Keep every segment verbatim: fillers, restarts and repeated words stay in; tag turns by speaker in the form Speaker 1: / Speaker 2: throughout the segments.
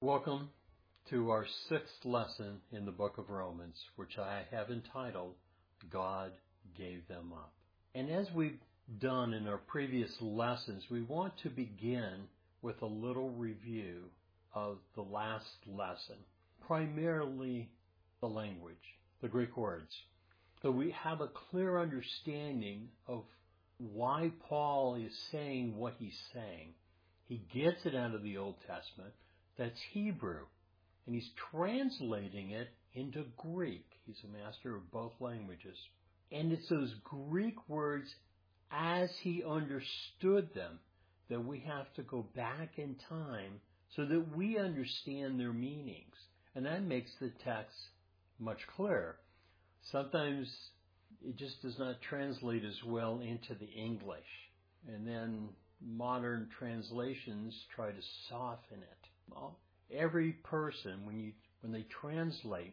Speaker 1: Welcome to our sixth lesson in the book of Romans, which I have entitled, God Gave Them Up. And as we've done in our previous lessons, we want to begin with a little review of the last lesson, primarily the language, the Greek words. So we have a clear understanding of why Paul is saying what he's saying. He gets it out of the Old Testament. That's Hebrew. And he's translating it into Greek. He's a master of both languages. And it's those Greek words as he understood them that we have to go back in time so that we understand their meanings. And that makes the text much clearer. Sometimes it just does not translate as well into the English. And then modern translations try to soften it. Well, every person, when you when they translate,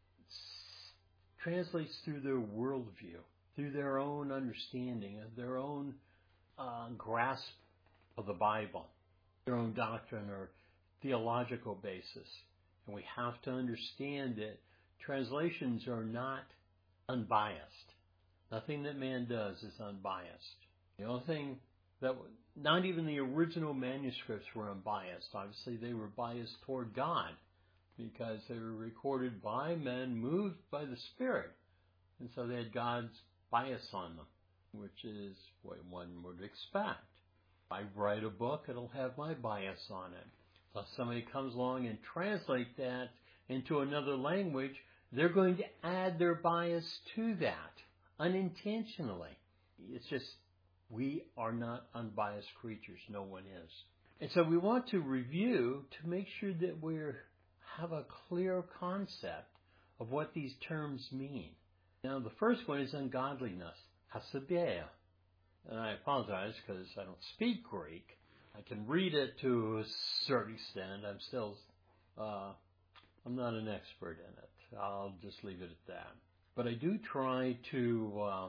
Speaker 1: translates through their worldview, through their own understanding, of their own uh, grasp of the Bible, their own doctrine or theological basis. And we have to understand that translations are not unbiased. Nothing that man does is unbiased. The only thing that, not even the original manuscripts were unbiased. Obviously, they were biased toward God because they were recorded by men moved by the Spirit. And so they had God's bias on them, which is what one would expect. If I write a book, it'll have my bias on it. So if somebody comes along and translates that into another language, they're going to add their bias to that unintentionally. It's just, we are not unbiased creatures. No one is. And so we want to review to make sure that we have a clear concept of what these terms mean. Now, the first one is ungodliness, hasabeia. And I apologize because I don't speak Greek. I can read it to a certain extent. I'm still, uh, I'm not an expert in it. I'll just leave it at that. But I do try to uh,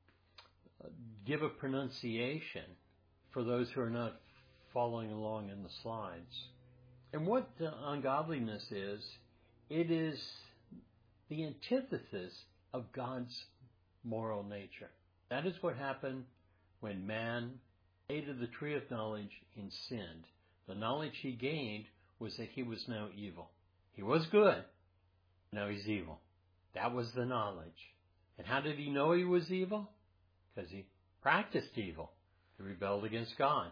Speaker 1: give a pronunciation for those who are not following along in the slides. And what uh, ungodliness is, it is the antithesis of God's moral nature. That is what happened when man ate of the tree of knowledge and sinned. The knowledge he gained was that he was now evil. He was good, now he's evil. That was the knowledge. And how did he know he was evil? Because he practiced evil. He rebelled against God.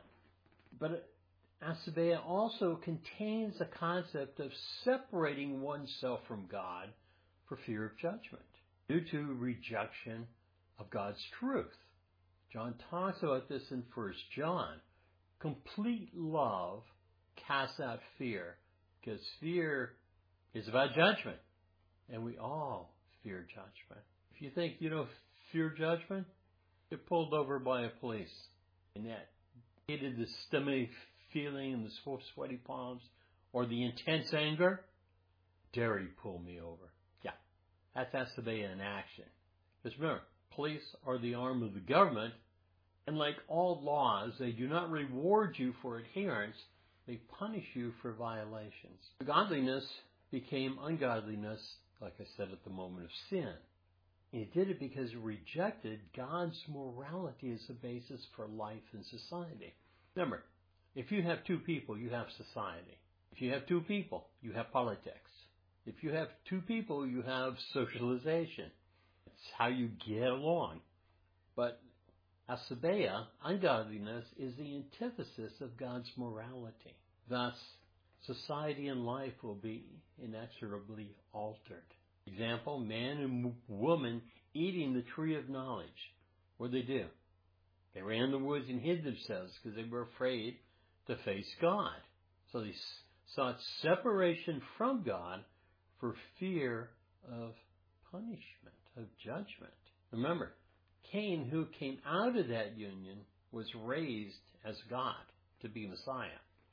Speaker 1: But hasabeia also contains the concept of separating oneself from God for fear of judgment due to rejection of God's truth. John talks about this in First John. Complete love casts out fear, because fear is about judgment. And we all fear judgment. If you think you don't fear judgment, get pulled over by a police. And that hated the stomach feeling and the sweaty palms or the intense anger, dare you pull me over. Yeah, that's hasabeia in action. Because remember, police are the arm of the government, and like all laws, they do not reward you for adherence, they punish you for violations. Godliness became ungodliness, like I said, at the moment of sin. And it did it because it rejected God's morality as the basis for life and society. Remember, if you have two people, you have society. If you have two people, you have politics. If you have two people, you have socialization. It's how you get along. But hasabeia, ungodliness, is the antithesis of God's morality. Thus, society and life will be inexorably altered. Example, man and woman eating the tree of knowledge. What did they do? They ran in the woods and hid themselves because they were afraid to face God. So they sought separation from God for fear of punishment, of judgment. Remember, Cain, who came out of that union, was raised as God to be Messiah.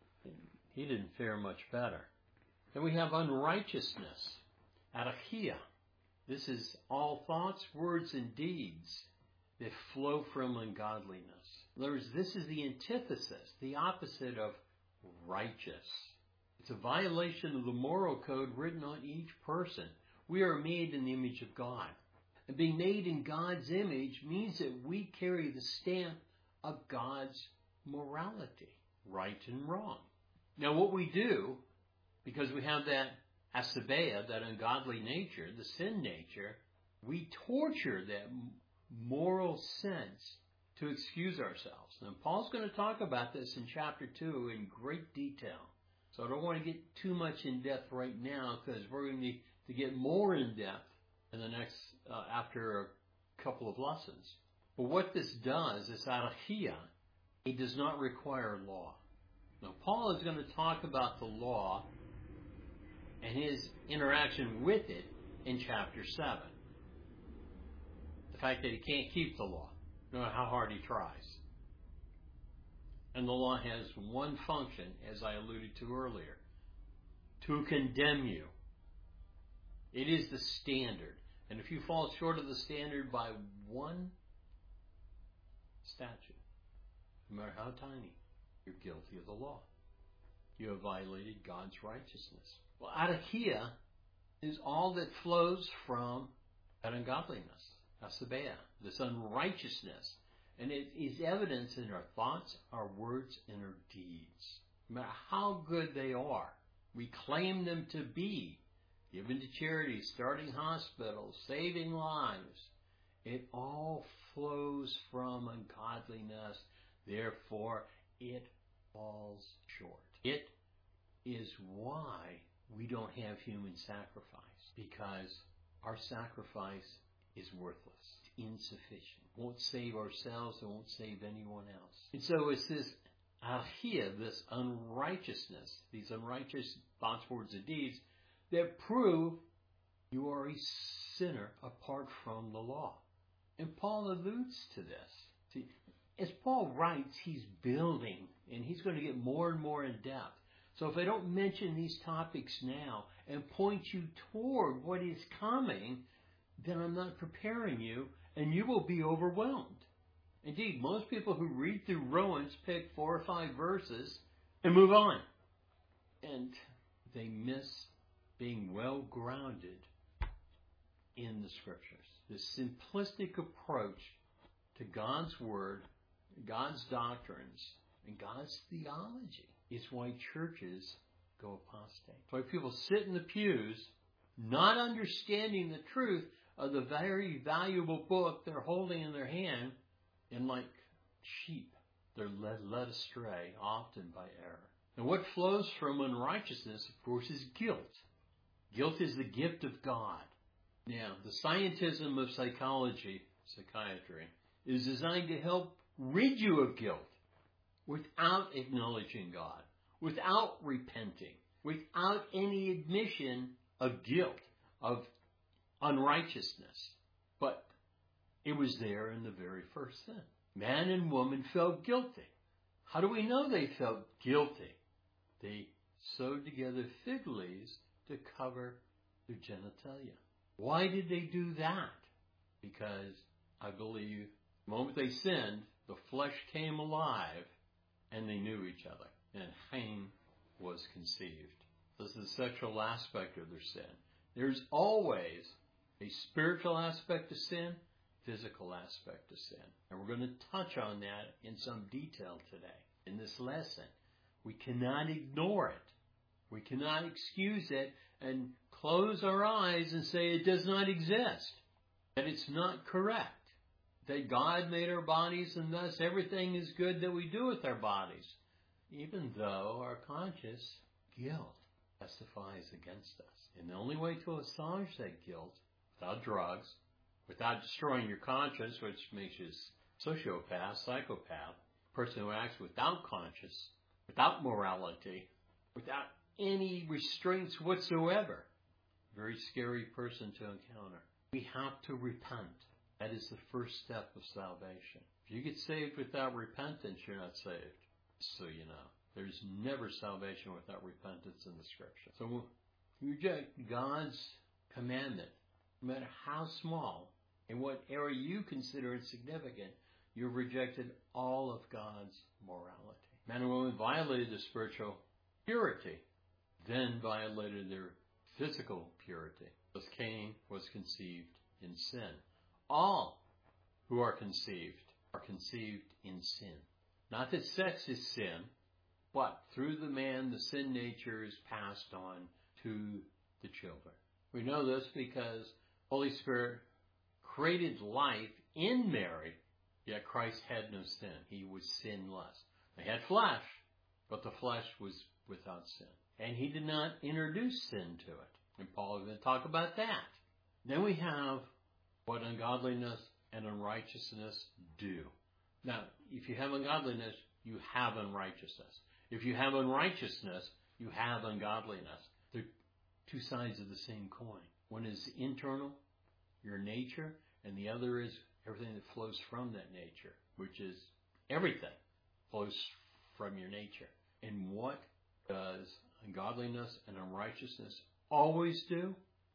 Speaker 1: He didn't fare much better. Then we have unrighteousness, arachia. This is all thoughts, words, and deeds that flow from ungodliness. In other words, this is the antithesis, the opposite of righteous. It's a violation of the moral code written on each person. We are made in the image of God. And being made in God's image means that we carry the stamp of God's morality, right and wrong. Now what we do, because we have that asabeia, that ungodly nature, the sin nature, we torture that moral sense to excuse ourselves. And Paul's going to talk about this in chapter two in great detail. So I don't want to get too much in depth right now, because we're going to need to get more in depth in the next, uh, after a couple of lessons. But what this does, this arachia, it does not require law. Now Paul is going to talk about the law and his interaction with it in chapter seven. The fact that he can't keep the law, no matter how hard he tries. And the law has one function, as I alluded to earlier, to condemn you. It is the standard. And if you fall short of the standard by one statute, no matter how tiny, you're guilty of the law. You have violated God's righteousness. Well, arachia is all that flows from that ungodliness, asabeia, this unrighteousness. And it is evidence in our thoughts, our words, and our deeds. No matter how good they are, we claim them to be. Given to charity, starting hospitals, saving lives. It all flows from ungodliness. Therefore, it falls short. It is why we don't have human sacrifice. Because our sacrifice is worthless. It's insufficient. It won't save ourselves. It won't save anyone else. And so it's this arachia, this unrighteousness, these unrighteous thoughts, words, and deeds, that prove you are a sinner apart from the law. And Paul alludes to this. See, as Paul writes, he's building, and he's going to get more and more in depth. So if I don't mention these topics now and point you toward what is coming, then I'm not preparing you, and you will be overwhelmed. Indeed, most people who read through Romans pick four or five verses and move on. And they miss being well grounded in the Scriptures. This simplistic approach to God's Word, God's doctrines, and God's theology is why churches go apostate. It's why people sit in the pews not understanding the truth of the very valuable book they're holding in their hand, and like sheep, they're led, led astray, often by error. And what flows from unrighteousness, of course, is guilt. Guilt is the gift of God. Now, the scientism of psychology, psychiatry, is designed to help rid you of guilt without acknowledging God, without repenting, without any admission of guilt, of unrighteousness. But it was there in the very first sin. Man and woman felt guilty. How do we know they felt guilty? They sewed together fig leaves to cover their genitalia. Why did they do that? Because I believe the moment they sinned, the flesh came alive and they knew each other. And Cain was conceived. This is the sexual aspect of their sin. There's always a spiritual aspect to sin, physical aspect to sin. And we're going to touch on that in some detail today in this lesson. We cannot ignore it. We cannot excuse it and close our eyes and say it does not exist, that it's not correct, that God made our bodies and thus everything is good that we do with our bodies, even though our conscious guilt testifies against us. And the only way to assuage that guilt, without drugs, without destroying your conscience, which makes you a sociopath, psychopath, person who acts without conscience, without morality, without any restraints whatsoever. Very scary person to encounter. We have to repent. That is the first step of salvation. If you get saved without repentance, you're not saved. So you know. There's never salvation without repentance in the Scripture. So you reject God's commandment, no matter how small, in what area you consider insignificant, you've rejected all of God's morality. Man and woman violated the spiritual purity. then violated their physical purity. Because Cain was conceived in sin. All who are conceived are conceived in sin. Not that sex is sin, but through the man, the sin nature is passed on to the children. We know this because Holy Spirit created life in Mary, yet Christ had no sin. He was sinless. They had flesh, but the flesh was without sin. And he did not introduce sin to it. And Paul is going to talk about that. Then we have what ungodliness and unrighteousness do. Now, if you have ungodliness, you have unrighteousness. If you have unrighteousness, you have ungodliness. They're two sides of the same coin. One is internal, your nature, and the other is everything that flows from that nature, which is everything flows from your nature. And what does ungodliness and unrighteousness always do?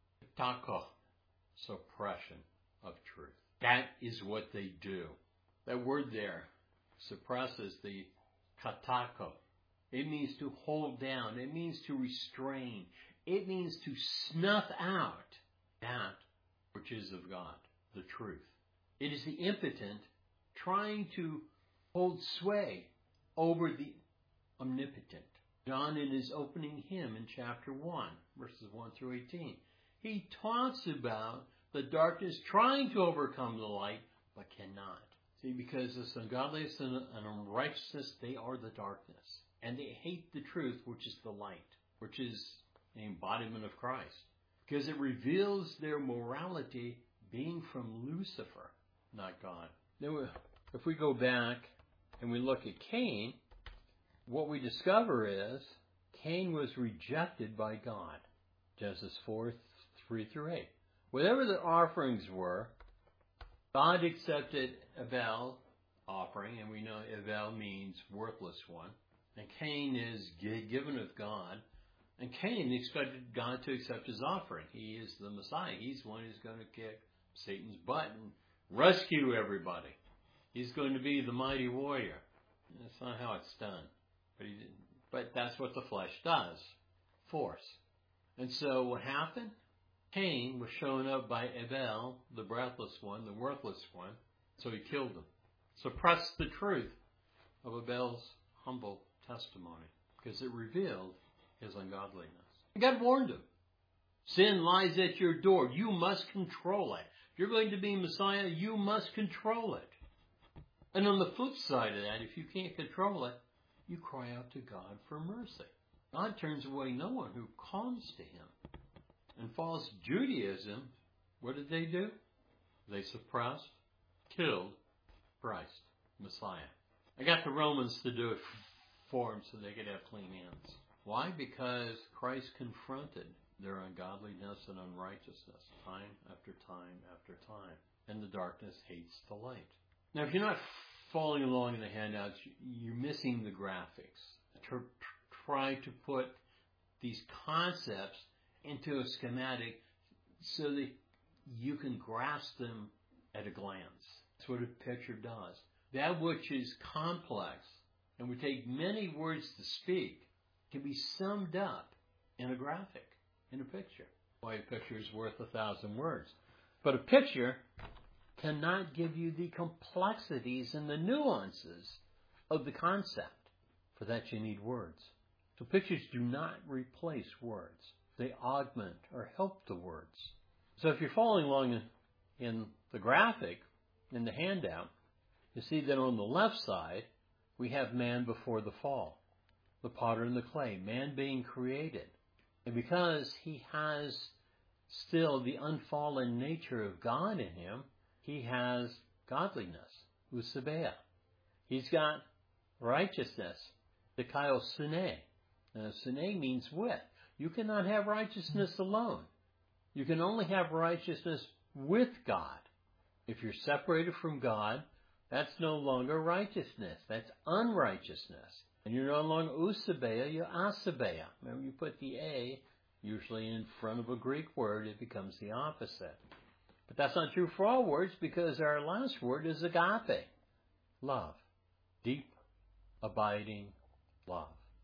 Speaker 1: Taka, suppression of truth. That is what they do. That word there suppresses the katako. It means to hold down. It means to restrain. It means to snuff out that which is of God, the truth. It is the impotent trying to hold sway over the omnipotent. John, in his opening hymn in chapter one, verses one through eighteen, he talks about the darkness trying to overcome the light, but cannot. See, because this ungodliness and unrighteousness, they are the darkness. And they hate the truth, which is the light, which is the embodiment of Christ. Because it reveals their morality being from Lucifer, not God. Now, if we go back and we look at Cain, what we discover is Cain was rejected by God. Genesis four, three through eight. Whatever the offerings were, God accepted Abel's offering, and we know Abel means worthless one. And Cain is given of God. And Cain expected God to accept his offering. He is the Messiah. He's the one who's going to kick Satan's butt and rescue everybody. He's going to be the mighty warrior. That's not how it's done. But he didn't. But that's what the flesh does. Force. And so what happened? Cain was shown up by Abel, the breathless one, the worthless one. So he killed him. Suppressed the truth of Abel's humble testimony. Because it revealed his ungodliness. God warned him. Sin lies at your door. You must control it. If you're going to be Messiah, you must control it. And on the flip side of that, if you can't control it, you cry out to God for mercy. God turns away no one who comes to him. And false Judaism, what did they do? They suppressed, killed Christ, Messiah. I got the Romans to do it for them so they could have clean hands. Why? Because Christ confronted their ungodliness and unrighteousness time after time after time. And the darkness hates the light. Now, if you're not following along in the handouts, you're missing the graphics. To try to put these concepts into a schematic so that you can grasp them at a glance. That's what a picture does. That which is complex and would take many words to speak can be summed up in a graphic, in a picture. Why, a picture is worth a thousand words. But a picture cannot give you the complexities and the nuances of the concept. For that you need words. So pictures do not replace words. They augment or help the words. So if you're following along in, in the graphic, in the handout, you see that on the left side, we have man before the fall. The potter and the clay, man being created. And because he has still the unfallen nature of God in him, he has godliness, Usabeah. He's got righteousness, the Kaio Sune. Now, Sune means with. You cannot have righteousness alone. You can only have righteousness with God. If you're separated from God, that's no longer righteousness. That's unrighteousness. And you're no longer Usabeah, you're Asabeah. Remember, you put the A usually in front of a Greek word, it becomes the opposite. But that's not true for all words because our last word is agape, love, deep, abiding love.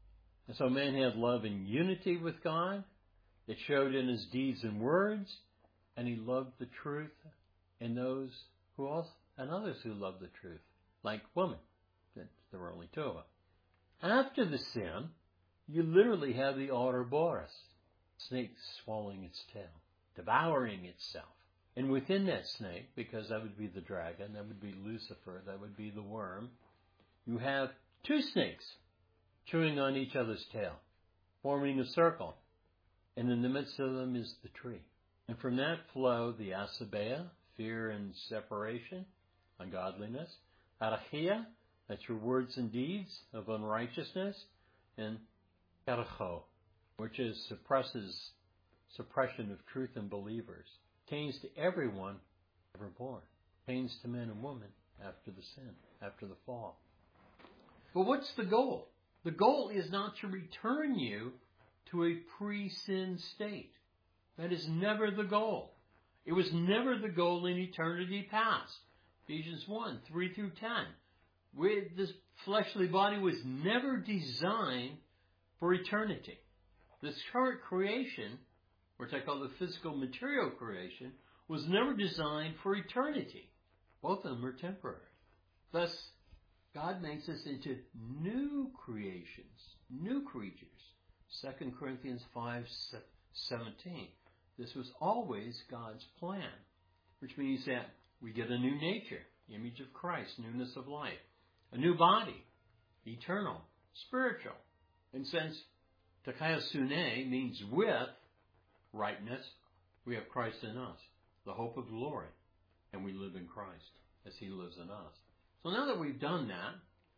Speaker 1: And so man had love and unity with God. It showed in his deeds and words, and he loved the truth and those who also, and others who loved the truth, like women. There were only two of them. After the sin, you literally have the Ouroboros, snake swallowing its tail, devouring itself. And within that snake, because that would be the dragon, that would be Lucifer, that would be the worm, you have two snakes chewing on each other's tail, forming a circle. And in the midst of them is the tree. And from that flow the asabeia, fear and separation, ungodliness, arachia, that's your words and deeds of unrighteousness, and karacho, which is suppresses suppression of truth in believers. Pertains to everyone ever born. Pertains to men and women after the sin, after the fall. But what's the goal? The goal is not to return you to a pre-sin state. That is never the goal. It was never the goal in eternity past. Ephesians one, three through ten. With this fleshly body was never designed for eternity. This current creation, which I call the physical material creation, was never designed for eternity. Both of them are temporary. Thus, God makes us into new creations, new creatures. Second Corinthians five seventeen. This was always God's plan, which means that we get a new nature, image of Christ, newness of life, a new body, eternal, spiritual. And since Takayasune means with rightness, we have Christ in us, the hope of glory, and we live in Christ as he lives in us. So now that we've done that,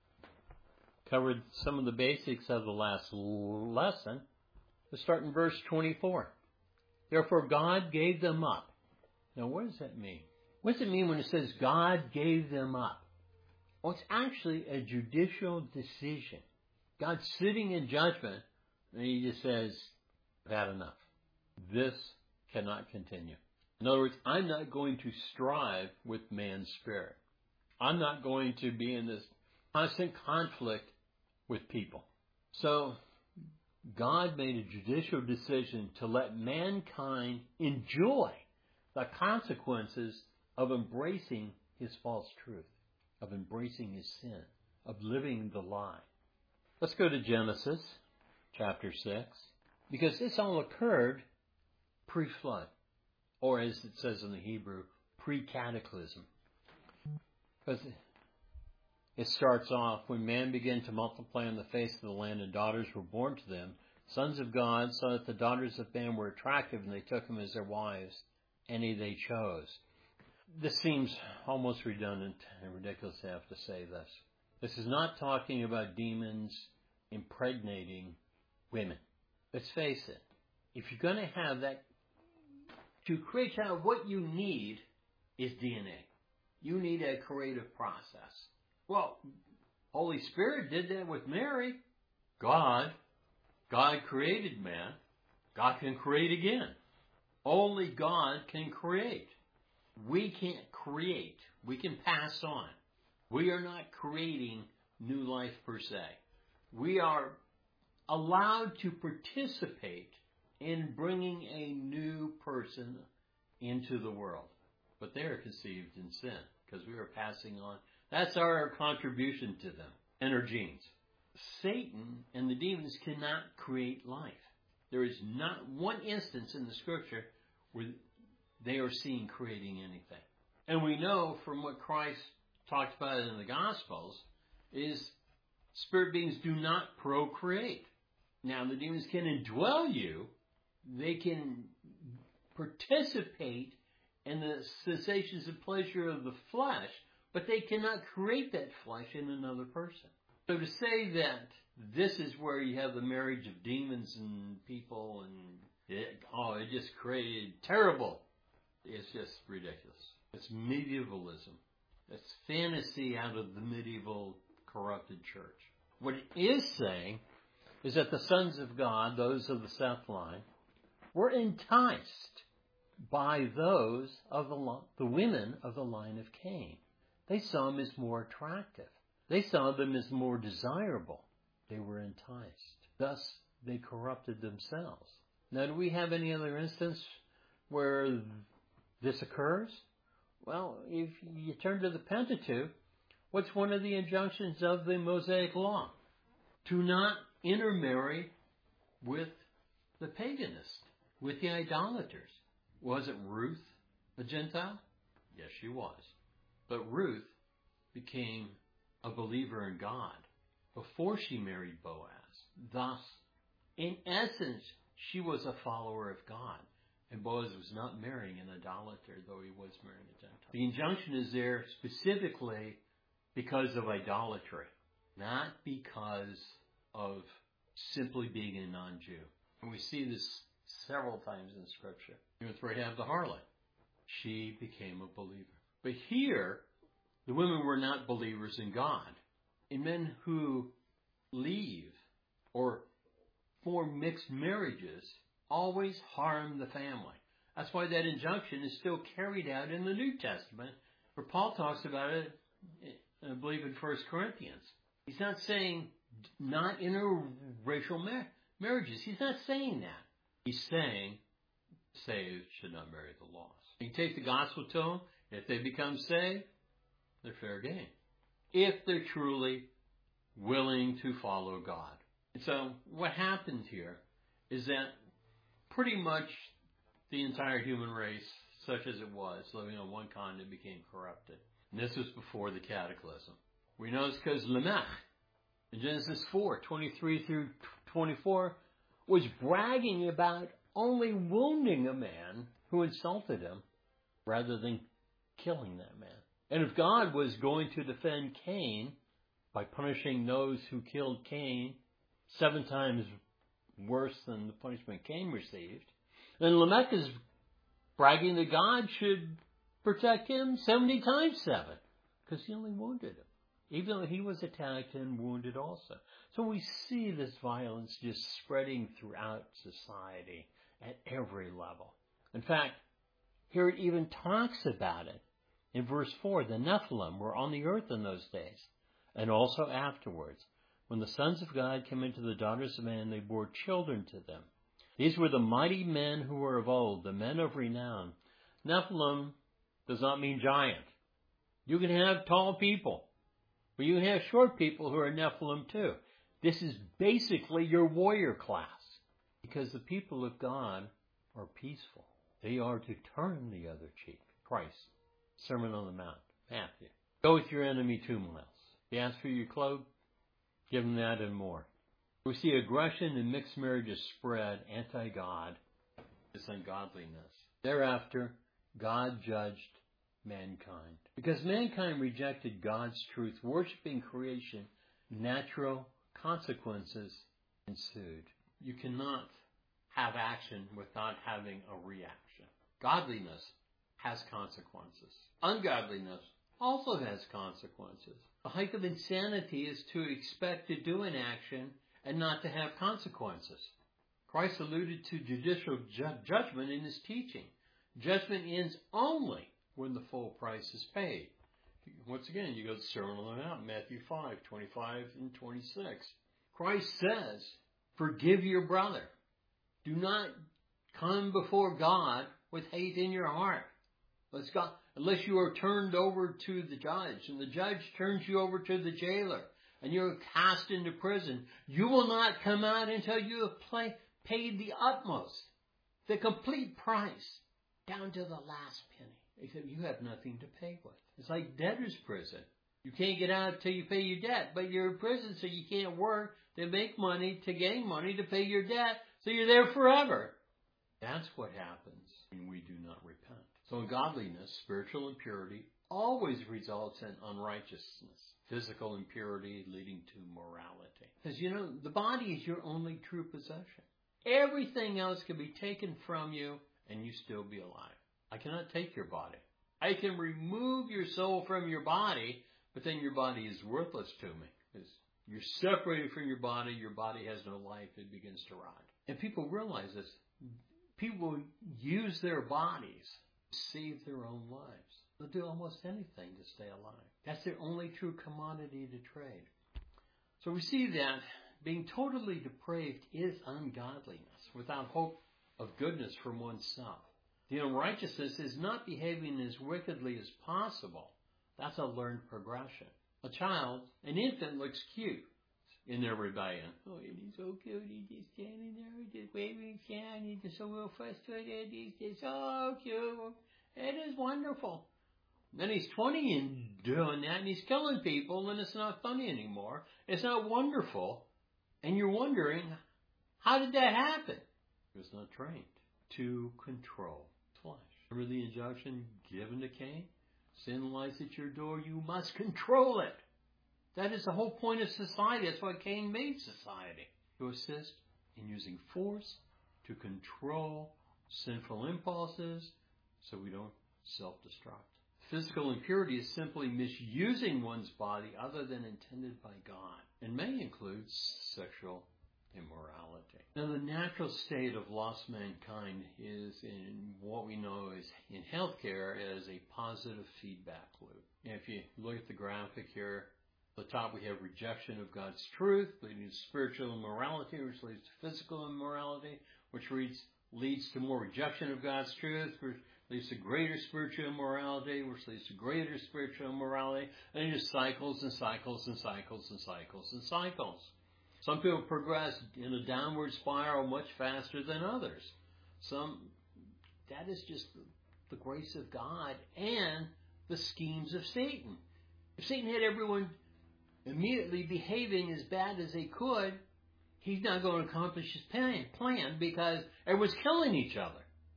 Speaker 1: covered some of the basics of the last lesson, let's start in verse twenty-four. Therefore God gave them up. Now what does that mean? What does it mean when it says God gave them up? Well, it's actually a judicial decision. God's sitting in judgment, and he just says, I've had enough. This cannot continue. In other words, I'm not going to strive with man's spirit. I'm not going to be in this constant conflict with people. So God made a judicial decision to let mankind enjoy the consequences of embracing his false truth, of embracing his sin, of living the lie. Let's go to Genesis chapter six, because this all occurred pre-flood, or as it says in the Hebrew, pre-cataclysm. Because it starts off, when man began to multiply on the face of the land and daughters were born to them, sons of God saw that the daughters of man were attractive, and they took them as their wives. Any they chose. This seems almost redundant and ridiculous to have to say this. This is not talking about demons impregnating women. Let's face it. If you're going to have that, to create out what you need is D N A. You need a creative process. Well, Holy Spirit did that with Mary. God, God created man. God can create again. Only God can create. We can't create. We can pass on. We are not creating new life per se. We are allowed to participate in bringing a new person into the world. But they are conceived in sin because we are passing on. That's our contribution to them and our genes. Satan and the demons cannot create life. There is not one instance in the scripture where they are seen creating anything. And we know from what Christ talked about in the Gospels is spirit beings do not procreate. Now the demons can indwell you. They can participate in the sensations and pleasure of the flesh, but they cannot create that flesh in another person. So to say that this is where you have the marriage of demons and people and it, oh, it just created terrible, it's just ridiculous. It's medievalism. It's fantasy out of the medieval corrupted church. What it is saying is that the sons of God, those of the Seth line, were enticed by those of the, the women of the line of Cain. They saw them as more attractive. They saw them as more desirable. They were enticed. Thus, they corrupted themselves. Now, do we have any other instance where this occurs? Well, if you turn to the Pentateuch, what's one of the injunctions of the Mosaic Law? To not intermarry with the paganists, with the idolaters. Wasn't Ruth a Gentile? Yes, she was. But Ruth became a believer in God before she married Boaz. Thus, in essence, she was a follower of God. And Boaz was not marrying an idolater, though he was marrying a Gentile. The injunction is there specifically because of idolatry, not because of simply being a non-Jew. And we see this several times in Scripture. With Rahab the harlot, she became a believer. But here, the women were not believers in God. And men who leave or form mixed marriages always harm the family. That's why that injunction is still carried out in the New Testament, where Paul talks about it, I believe, in First Corinthians. He's not saying not interracial mar- marriages. He's not saying that. He's saying saved should not marry the lost. You take the gospel to them. If they become saved, they're fair game. If they're truly willing to follow God. And so what happened here is that pretty much the entire human race, such as it was, living on one continent, became corrupted. And this was before the cataclysm. We know it's because Lamech, in Genesis four, twenty-three through twenty-four, was bragging about only wounding a man who insulted him rather than killing that man. And if God was going to defend Cain by punishing those who killed Cain seven times worse than the punishment Cain received, then Lamech is bragging that God should protect him seventy times seven, because he only wounded him, even though he was attacked and wounded also. So we see this violence just spreading throughout society at every level. In fact, here it even talks about it. In verse four, the Nephilim were on the earth in those days, and also afterwards. When the sons of God came into the daughters of man, they bore children to them. These were the mighty men who were of old, the men of renown. Nephilim does not mean giant. You can have tall people, but you can have short people who are Nephilim too. This is basically your warrior class, because the people of God are peaceful. They are to turn the other cheek. Christ, Sermon on the Mount, Matthew. Go with your enemy two miles. If he asks for your cloak, give him that and more. We see aggression and mixed marriages spread, anti-God, this ungodliness. Thereafter, God judged mankind. Because mankind rejected God's truth, worshiping creation, natural consequences ensued. You cannot have action without having a reaction. Godliness has consequences. Ungodliness also has consequences. The height of insanity is to expect to do an action and not to have consequences. Christ alluded to judicial ju- judgment in his teaching. Judgment ends only when the full price is paid. Once again, you go to Sermon on the Mount, Matthew five, twenty-five and twenty-six. Christ says, forgive your brother. Do not come before God with hate in your heart. Let's go, unless you are turned over to the judge, and the judge turns you over to the jailer, and you're cast into prison, you will not come out until you have play, paid the utmost, the complete price, down to the last penny. Except you have nothing to pay with. It's like debtor's prison. You can't get out until you pay your debt, but you're in prison, so you can't work to make money, to gain money, to pay your debt, so you're there forever. That's what happens when we do not repent. So ungodliness, spiritual impurity, always results in unrighteousness. Physical impurity leading to morality. Because, you know, the body is your only true possession. Everything else can be taken from you and you still be alive. I cannot take your body. I can remove your soul from your body, but then your body is worthless to me. Because you're separated from your body, your body has no life, it begins to rot. And people realize this. People use their bodies to save their own lives. They'll do almost anything to stay alive. That's their only true commodity to trade. So we see that being totally depraved is ungodliness, without hope of goodness from oneself. The unrighteousness is not behaving as wickedly as possible. That's a learned progression. A child, an infant, looks cute in their rebellion. Oh, he's so cute. He's just standing there, he's just waving his hand. He's just so real frustrated. He's just so cute. It is wonderful. Then he's twenty and doing that, and he's killing people, and it's not funny anymore. It's not wonderful. And you're wondering, how did that happen? He was not trained to control flesh. Remember the injunction given to Cain? Sin lies at your door, you must control it. That is the whole point of society. That's why Cain made society. To assist in using force to control sinful impulses so we don't self-destruct. Physical impurity is simply misusing one's body other than intended by God, and may include sexual immorality. Now, the natural state of lost mankind is in what we know is in healthcare as a positive feedback loop. If you look at the graphic here, at the top we have rejection of God's truth, leading to spiritual immorality, which leads to physical immorality, which leads, leads to more rejection of God's truth, which leads to greater spiritual immorality, which leads to greater spiritual immorality, and it just cycles and cycles and cycles and cycles and cycles. Some people progress in a downward spiral much faster than others. Some, that is just the, the grace of God and the schemes of Satan. If Satan had everyone immediately behaving as bad as they could, he's not going to accomplish his plan, plan because everyone's killing each other.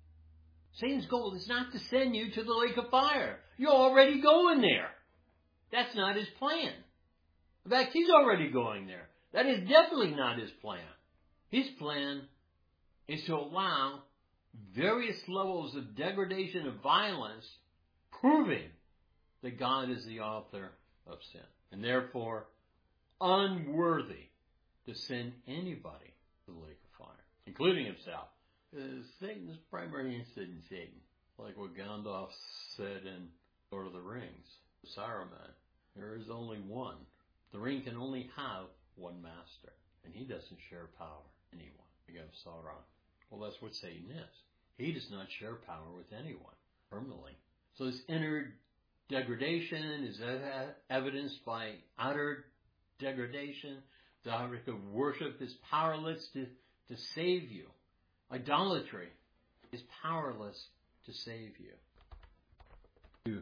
Speaker 1: Satan's goal is not to send you to the lake of fire. You're already going there. That's not his plan. In fact, he's already going there. That is definitely not his plan. His plan is to allow various levels of degradation of violence, proving that God is the author of sin, and therefore unworthy to send anybody to the lake of fire, including himself. Satan is primarily interested in Satan, like what Gandalf said in Lord of the Rings, Saruman. There is only one. The ring can only have one master, and he doesn't share power with anyone. Against Sauron. Well, that's what Satan is. He does not share power with anyone permanently. So this inner degradation is evidenced by outer degradation. The object of worship is powerless to, to save you. Idolatry is powerless to save you. To,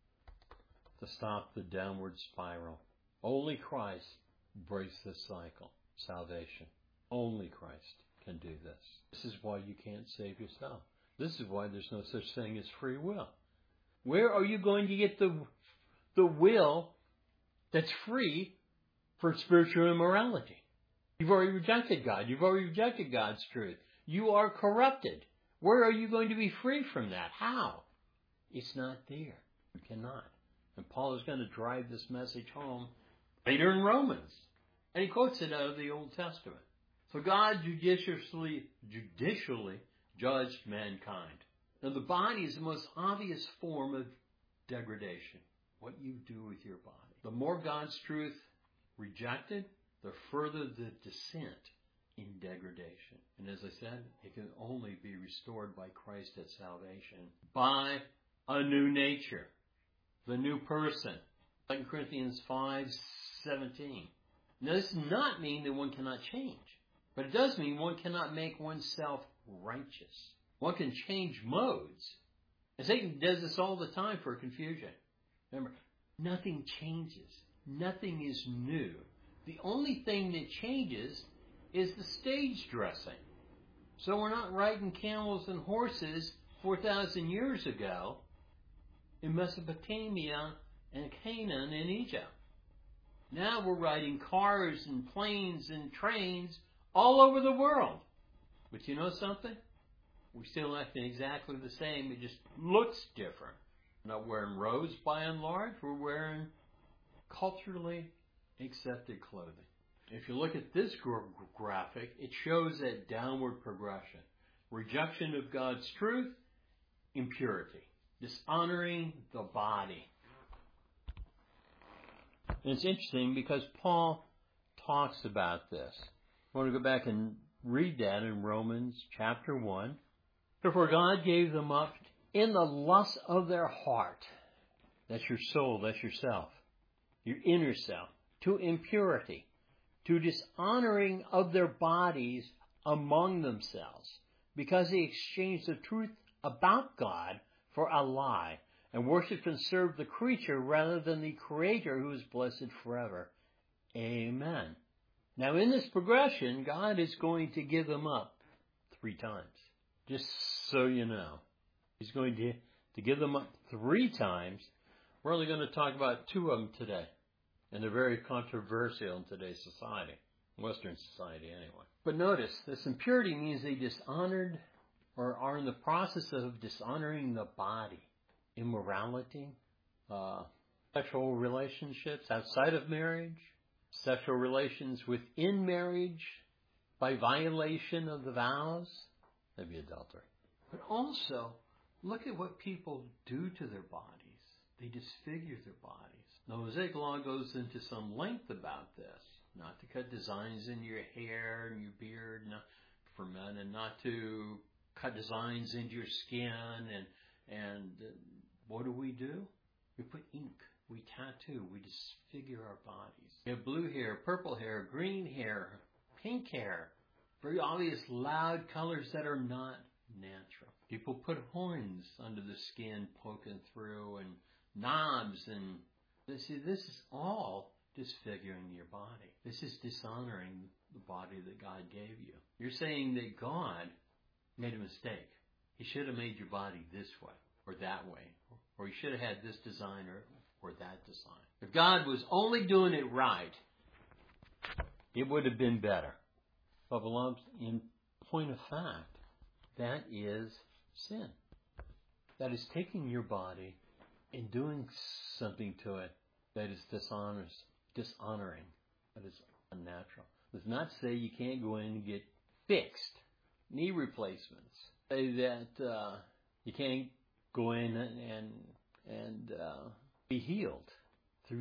Speaker 1: to stop the downward spiral. Only Christ breaks this cycle. Salvation. Only Christ can do this. This is why you can't save yourself. This is why there's no such thing as free will. Where are you going to get the, the will that's free for spiritual immorality? You've already rejected God. You've already rejected God's truth. You are corrupted. Where are you going to be free from that? How? It's not there. You cannot. And Paul is going to drive this message home later in Romans. And he quotes it out of the Old Testament. So God judiciously, judicially judged mankind. Now the body is the most obvious form of degradation. What you do with your body. The more God's truth rejected, the further the descent in degradation. And as I said, it can only be restored by Christ at salvation. By a new nature. The new person. Second Corinthians five seventeen. Now this does not mean that one cannot change. But it does mean one cannot make oneself righteous. One can change modes. And Satan does this all the time for confusion. Remember, nothing changes. Nothing is new. The only thing that changes is the stage dressing. So we're not riding camels and horses four thousand years ago in Mesopotamia and Canaan in Egypt. Now we're riding cars and planes and trains all over the world. But you know something? We're still acting exactly the same. It just looks different. We're not wearing robes by and large. We're wearing culturally accepted clothing. If you look at this graphic, it shows that downward progression. Rejection of God's truth, impurity. Dishonoring the body. And it's interesting because Paul talks about this. I want to go back and read that in Romans chapter one. Therefore God gave them up in the lust of their heart. That's your soul, that's yourself, your inner self, to impurity, to dishonoring of their bodies among themselves, because they exchanged the truth about God for a lie, and worshipped and served the creature rather than the Creator, who is blessed forever. Amen. Now in this progression, God is going to give them up three times. Just so you know. He's going to, to give them up three times. We're only going to talk about two of them today. And they're very controversial in today's society. Western society anyway. But notice, this impurity means they dishonored or are in the process of dishonoring the body. Immorality, uh, sexual relationships outside of marriage, sexual relations within marriage by violation of the vows. That'd be adultery. But also, look at what people do to their bodies. They disfigure their bodies. The Mosaic Law goes into some length about this. Not to cut designs in your hair and your beard not for men, and not to cut designs into your skin. And and uh, what do we do? We put ink. We tattoo. We disfigure our bodies. We have blue hair, purple hair, green hair, pink hair. Very obvious, loud colors that are not natural. People put horns under the skin poking through, and knobs, and this, this is all disfiguring your body. This is dishonoring the body that God gave you. You're saying that God made a mistake. He should have made your body this way or that way, or he should have had this design or, or that design. If God was only doing it right, it would have been better. But beloved, in point of fact, that is sin. That is taking your body and doing something to it that is dishonors, dishonoring, that is unnatural. It does not say you can't go in and get fixed, knee replacements. Say that uh, you can't go in and and, and uh, be healed through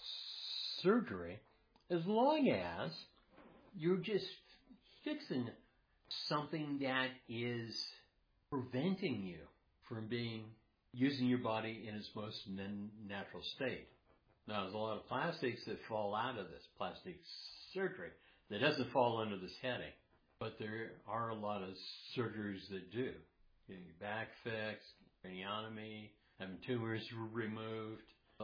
Speaker 1: s- surgery, as long as you're just fixing something that is preventing you from being using your body in its most natural state. Now, there's a lot of plastics that fall out of this plastic surgery that doesn't fall under this heading, but there are a lot of surgeries that do. Getting your back fixed, craniotomy, having tumors removed,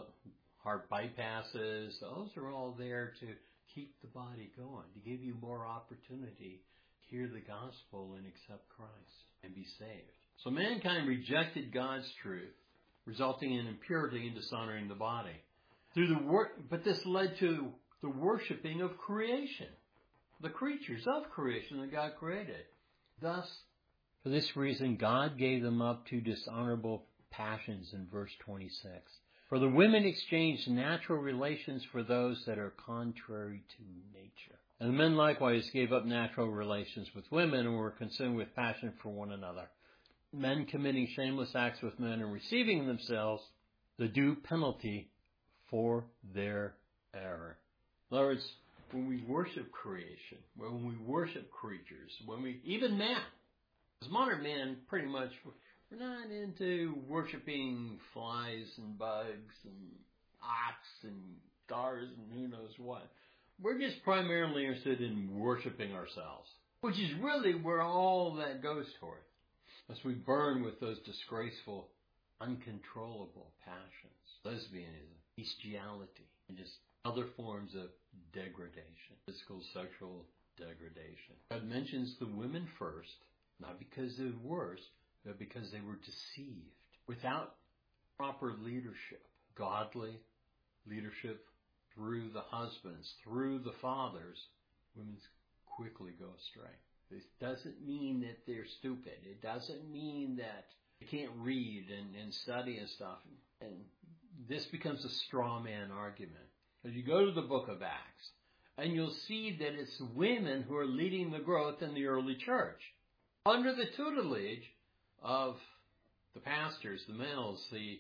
Speaker 1: heart bypasses. Those are all there to keep the body going, to give you more opportunity to hear the gospel and accept Christ and be saved. So mankind rejected God's truth, resulting in impurity and dishonoring the body. Through the wor- but this led to the worshiping of creation, the creatures of creation that God created. Thus, for this reason, God gave them up to dishonorable passions in verse twenty-six. For the women exchanged natural relations for those that are contrary to nature. And the men likewise gave up natural relations with women and were consumed with passion for one another. Men committing shameless acts with men and receiving in themselves the due penalty for their error. In other words, when we worship creation, when we worship creatures, when we, even man, as modern men, pretty much, we're not into worshiping flies and bugs and ox and stars and who knows what. We're just primarily interested in worshiping ourselves, which is really where all that goes toward. As we burn with those disgraceful, uncontrollable passions, lesbianism, bestiality, and just other forms of degradation, physical, sexual degradation. God mentions the women first, not because they're worse, but because they were deceived. Without proper leadership, godly leadership through the husbands, through the fathers, women quickly go astray. This doesn't mean that they're stupid. It doesn't mean that they can't read and, and study and stuff. And this becomes a straw man argument. As you go to the book of Acts, and you'll see that it's women who are leading the growth in the early church, under the tutelage of the pastors, the males, the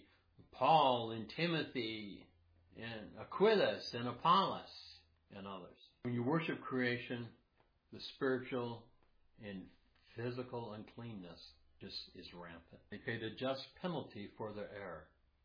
Speaker 1: Paul and Timothy and Aquilus and Apollos and others. When you worship creation, the spiritual and physical uncleanness just is rampant. They paid a just penalty for their error.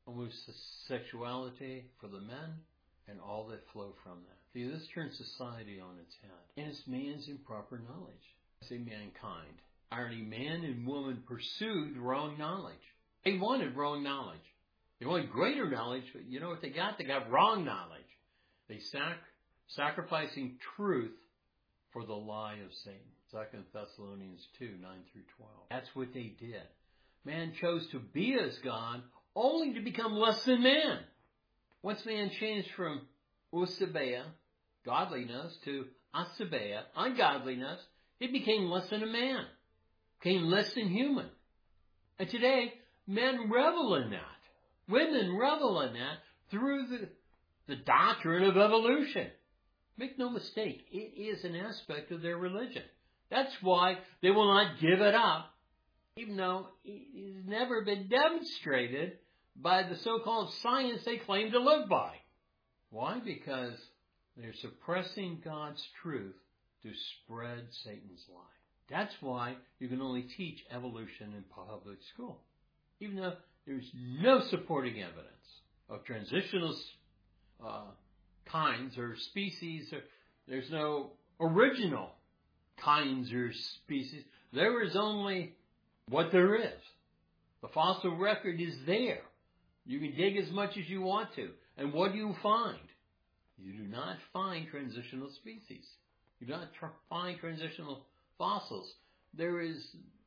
Speaker 1: Homosexuality for the men and all that flow from that. See, this turns society on its head. And it's man's improper knowledge. I say mankind. Irony, man and woman pursued wrong knowledge. They wanted wrong knowledge. They wanted greater knowledge, but you know what they got? They got wrong knowledge. They sac- sacrificing truth for the lie of Satan. Second Thessalonians two, nine through twelve. That's what they did. Man chose to be as God only to become less than man. Once man changed from Usabeia, godliness, to Asabeia, ungodliness, it became less than a man. Became less than human. And today, men revel in that. Women revel in that through the, the doctrine of evolution. Make no mistake, it is an aspect of their religion. That's why they will not give it up, even though it has never been demonstrated by the so-called science they claim to live by. Why? Because they're suppressing God's truth to spread Satan's lie. That's why you can only teach evolution in public school, even though there's no supporting evidence of transitional uh, kinds or species. Or there's no original kinds or species. There is only what there is. The fossil record is there. You can dig as much as you want to. And what do you find? You do not find transitional species. You do not tr- find transitional fossils. There is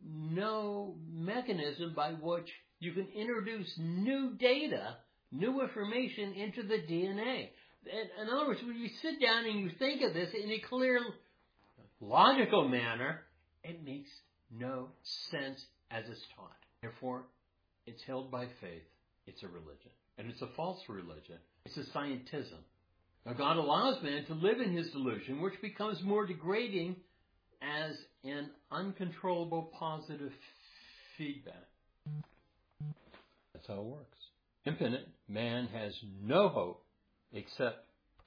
Speaker 1: no mechanism by which you can introduce new data, new information into the D N A. In other words, when you sit down and you think of this in a clear, logical manner, it makes no sense as it's taught. Therefore, it's held by faith. It's a religion. And it's a false religion. It's a scientism. Now, God allows man to live in his delusion, which becomes more degrading as an uncontrollable positive feedback. That's how it works. Infinite man has no hope except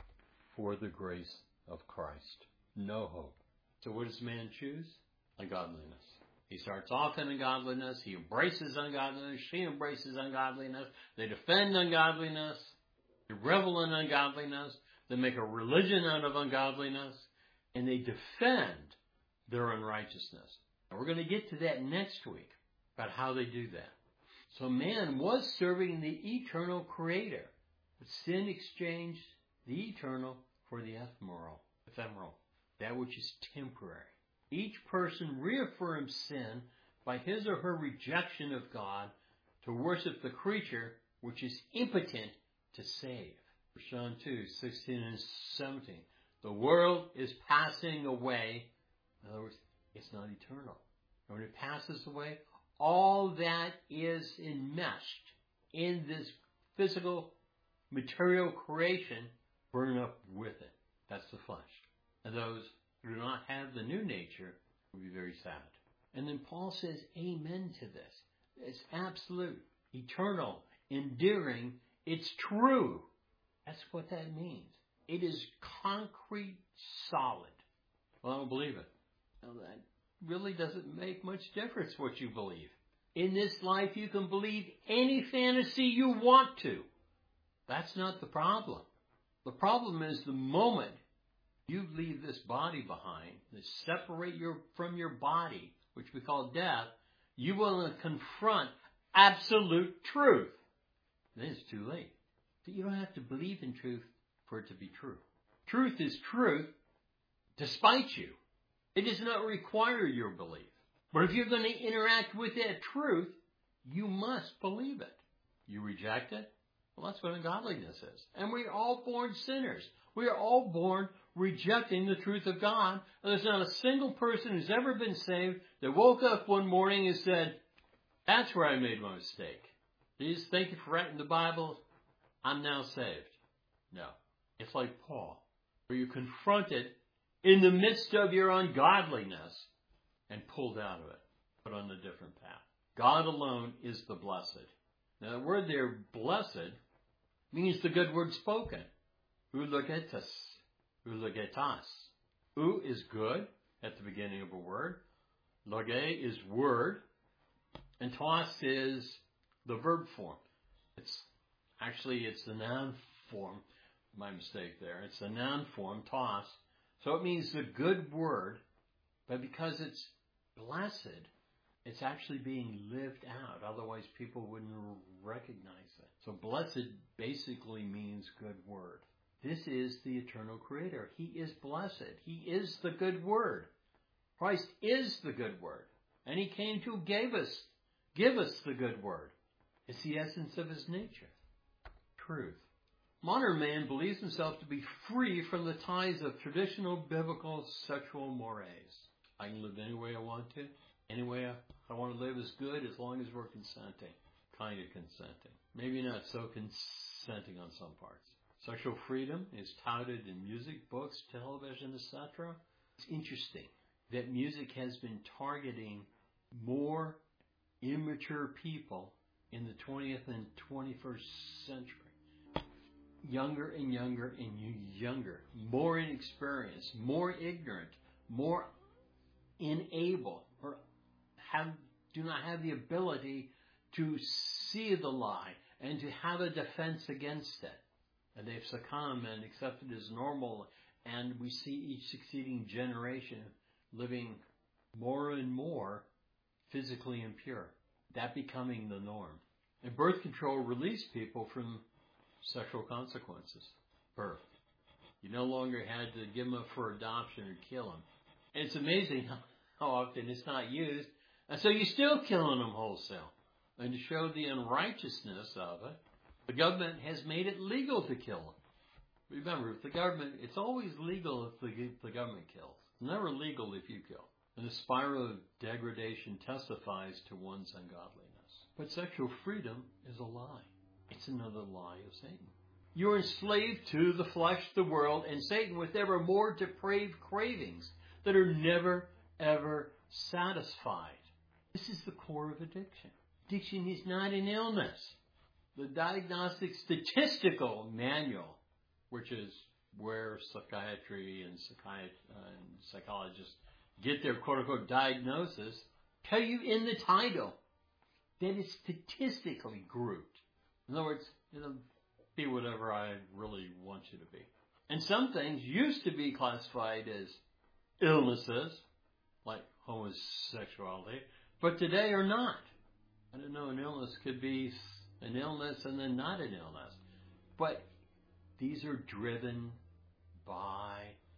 Speaker 1: for the grace of Christ. No hope. So what does man choose? Ungodliness. He starts off in ungodliness. He embraces ungodliness. She embraces ungodliness. They defend ungodliness. They revel in ungodliness. They make a religion out of ungodliness. And they defend their unrighteousness. And we're going to get to that next week about how they do that. So man was serving the eternal Creator. But sin exchanged the eternal for the ephemeral. Ephemeral. That which is temporary. Each person reaffirms sin by his or her rejection of God to worship the creature which is impotent to save. First John two, sixteen and seventeen. The world is passing away. In other words, it's not eternal. And when it passes away, all that is enmeshed in this physical material creation burn up with it. That's the flesh. And those who do not have the new nature will be very sad. And then Paul says amen to this. It's absolute, eternal, enduring. It's true. That's what that means. It is concrete, solid. Well, I don't believe it. Well, that really doesn't make much difference what you believe. In this life, you can believe any fantasy you want to. That's not the problem. The problem is the moment you leave this body behind, that separate your from your body, which we call death, you will confront absolute truth. Then it's too late. So you don't have to believe in truth for it to be true. Truth is truth despite you. It does not require your belief. But if you're going to interact with that truth, you must believe it. You reject it? Well, that's what ungodliness is. And we're all born sinners. We are all born rejecting the truth of God. And there's not a single person who's ever been saved that woke up one morning and said, that's where I made my mistake. Jesus, thank you for writing the Bible. I'm now saved. No. It's like Paul, where you're confronted in the midst of your ungodliness and pulled out of it, put on a different path. God alone is the blessed. Now, the word there, blessed, means the good word spoken. Ulogetitas. Ulogetas. U is good, at the beginning of a word. Loge is word, and tos is the verb form. It's actually, it's the noun form. My mistake there. It's the noun form, tos. So it means the good word, but because it's blessed, it's actually being lived out. Otherwise, people wouldn't recognize it. So blessed basically means good word. This is the eternal creator. He is blessed. He is the good word. Christ is the good word. And he came to give us, give us the good word. It's the essence of his nature. Truth. Modern man believes himself to be free from the ties of traditional biblical sexual mores. I can live any way I want to. Any way I, I want to live is good as long as we're consenting. Kind of consenting. Maybe not so consenting on some parts. Sexual freedom is touted in music, books, television, et cetera. It's interesting that music has been targeting more immature people in the twentieth and twenty-first century. Younger and younger and younger. More inexperienced, more ignorant, more unable, or have do not have the ability to see the lie and to have a defense against it. And they've succumbed and accepted as normal, and we see each succeeding generation living more and more physically impure. That becoming the norm. And birth control released people from sexual consequences. Birth. You no longer had to give them up for adoption or kill them. And it's amazing how, how often it's not used. And so you're still killing them wholesale. And to show the unrighteousness of it, the government has made it legal to kill them. Remember, if the government, it's always legal if the, the government kills. It's never legal if you kill. And the spiral of degradation testifies to one's ungodliness. But sexual freedom is a lie. It's another lie of Satan. You're enslaved to the flesh, the world, and Satan with ever more depraved cravings that are never, ever satisfied. This is the core of addiction. Addiction is not an illness. The Diagnostic Statistical Manual, which is where psychiatry and, psychiat- uh, and psychologists get their quote-unquote diagnosis, tell you in the title that it's statistically grouped. In other words, it'll be whatever I really want you to be. And some things used to be classified as illnesses, like homosexuality, but today are not. I don't know, an illness could be an illness and then not an illness. But these are driven by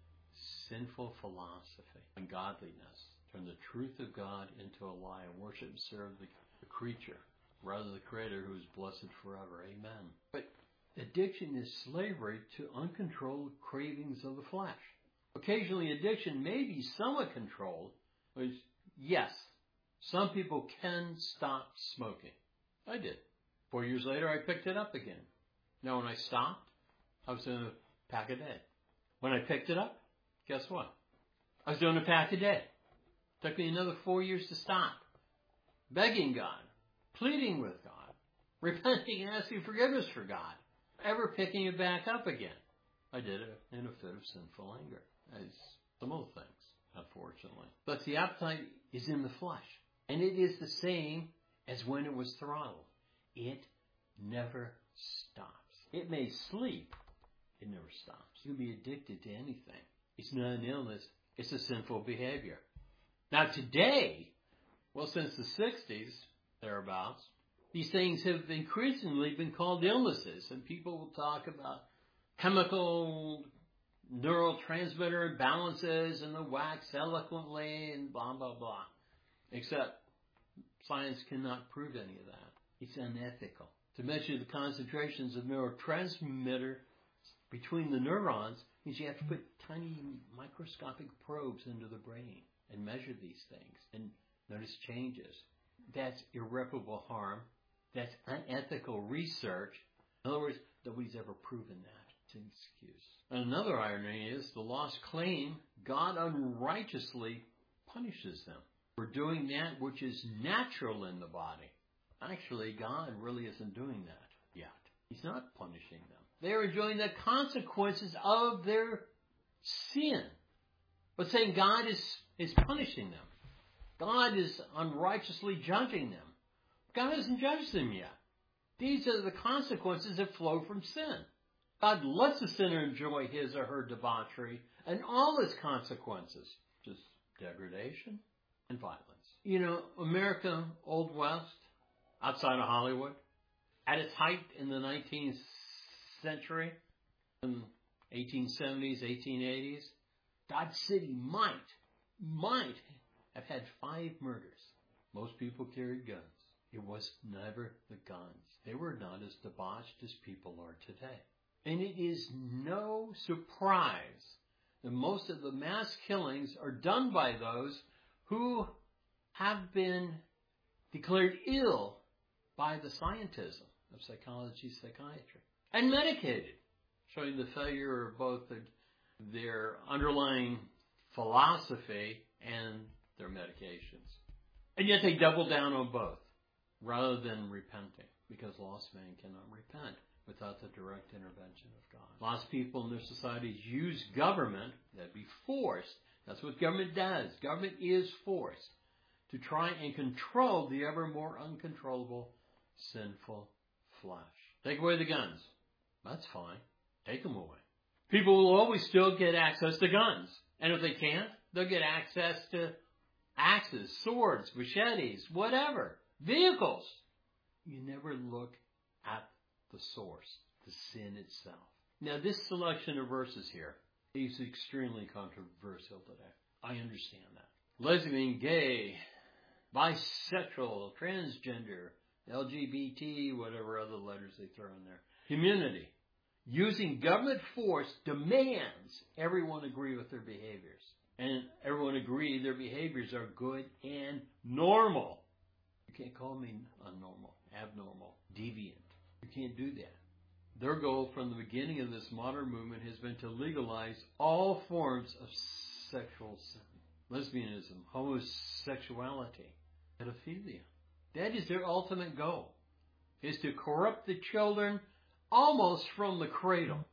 Speaker 1: sinful philosophy, ungodliness. Turn the truth of God into a lie and worship and serve the, the creature rather than the Creator who is blessed forever. Amen. But addiction is slavery to uncontrolled cravings of the flesh. Occasionally addiction may be somewhat controlled, which, yes, some people can stop smoking. I did. Four years later, I picked it up again. Now, when I stopped, I was doing a pack a day. When I picked it up, guess what? I was doing a pack a day. It took me another four years to stop. Begging God, pleading with God, repenting and asking forgiveness for God, ever picking it back up again. I did it in a fit of sinful anger, as some other things, unfortunately. But the appetite is in the flesh, and it is the same as when it was throttled. It never stops. It may sleep. It never stops. You can be addicted to anything. It's not an illness. It's a sinful behavior. Now today, well, since the sixties, thereabouts, these things have increasingly been called illnesses. And people will talk about chemical neurotransmitter imbalances and the wax eloquently and blah, blah, blah. Except science cannot prove any of that. It's unethical. To measure the concentrations of neurotransmitter between the neurons means you have to put tiny microscopic probes into the brain and measure these things and notice changes. That's irreparable harm. That's unethical research. In other words, nobody's ever proven that. It's an excuse. And another irony is the lost claim God unrighteously punishes them for doing that which is natural in the body. Actually, God really isn't doing that yet. He's not punishing them. They are enjoying the consequences of their sin. but saying God is, is punishing them. God is unrighteously judging them. God hasn't judged them yet. These are the consequences that flow from sin. God lets the sinner enjoy his or her debauchery and all its consequences, just degradation and violence. You know, America, Old West, outside of Hollywood, at its height in the nineteenth century, in eighteen seventies, eighteen eighties, Dodge City might, might have had five murders. Most people carried guns. It was never the guns. They were not as debauched as people are today. And it is no surprise that most of the mass killings are done by those who have been declared ill by the scientism of psychology, psychiatry, and medicated, showing the failure of both the, their underlying philosophy and their medications. And yet they double down on both, rather than repenting, because lost man cannot repent without the direct intervention of God. Lost people in their societies use government, that'd be forced, that's what government does. Government is forced to try and control the ever more uncontrollable, sinful flesh. Take away the guns. That's fine. Take them away. People will always still get access to guns. And if they can't, they'll get access to axes, swords, machetes, whatever. Vehicles. You never look at the source, the sin itself. Now, this selection of verses here is extremely controversial today. I understand that. Lesbian, gay, bisexual, transgender, L G B T, whatever other letters they throw in there. Community. Using government force demands everyone agree with their behaviors. And everyone agree their behaviors are good and normal. You can't call me unnormal, abnormal, deviant. You can't do that. Their goal from the beginning of this modern movement has been to legalize all forms of sexual sin. Lesbianism, homosexuality, pedophilia. That is their ultimate goal, is to corrupt the children almost from the cradle.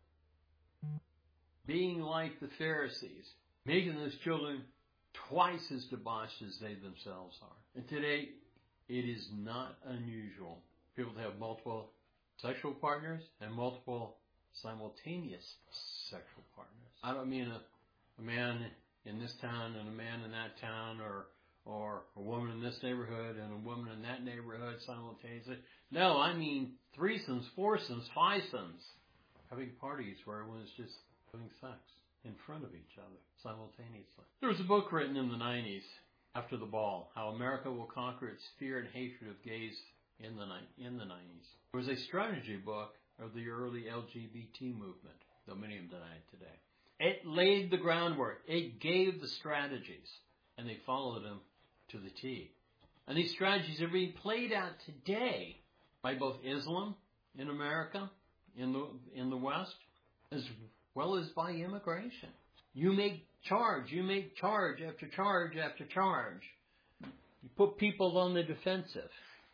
Speaker 1: Being like the Pharisees, making those children twice as debauched as they themselves are. And today, it is not unusual for people to have multiple sexual partners and multiple simultaneous sexual partners. I don't mean a, a man in this town and a man in that town, or or a woman in this neighborhood and a woman in that neighborhood simultaneously. No, I mean threesomes, foursomes, fivesomes, having parties where everyone is just having sex in front of each other simultaneously. There was a book written in the nineties, After the Ball, How America Will Conquer Its Fear and Hatred of Gays in the in the nineties. It was a strategy book of the early L G B T movement, though many of them deny it today. It laid the groundwork. It gave the strategies, and they followed them to the T. And these strategies are being played out today by both Islam in America, in the in the West, as well as by immigration. You make charge, you make charge after charge after charge. You put people on the defensive.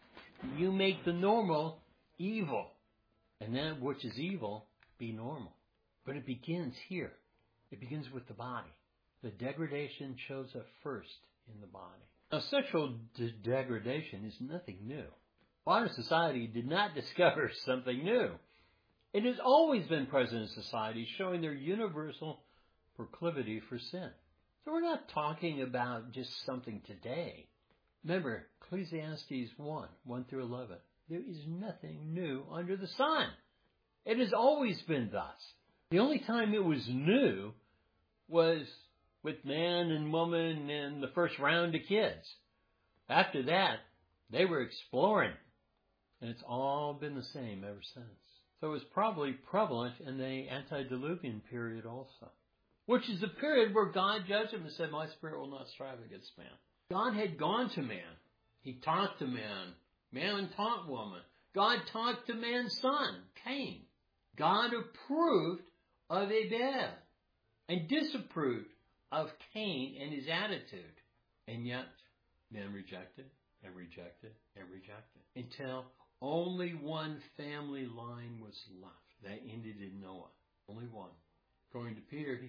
Speaker 1: You make the normal evil. And that which is evil be normal. But it begins here. It begins with the body. The degradation shows up first in the body. Now, sexual de- degradation is nothing new. Modern society did not discover something new. It has always been present in society, showing their universal proclivity for sin. So we're not talking about just something today. Remember, Ecclesiastes one, one through eleven. There is nothing new under the sun. It has always been thus. The only time it was new was with man and woman and the first round of kids. After that, they were exploring. And it's all been the same ever since. So it was probably prevalent in the antediluvian period also, which is the period where God judged him and said, my spirit will not strive against man. God had gone to man. He talked to man. Man taught woman. God talked to man's son, Cain. God approved of Abel and disapproved of Cain and his attitude. And yet, man rejected and rejected and rejected until only one family line was left. That ended in Noah. Only one. According to Peter, he,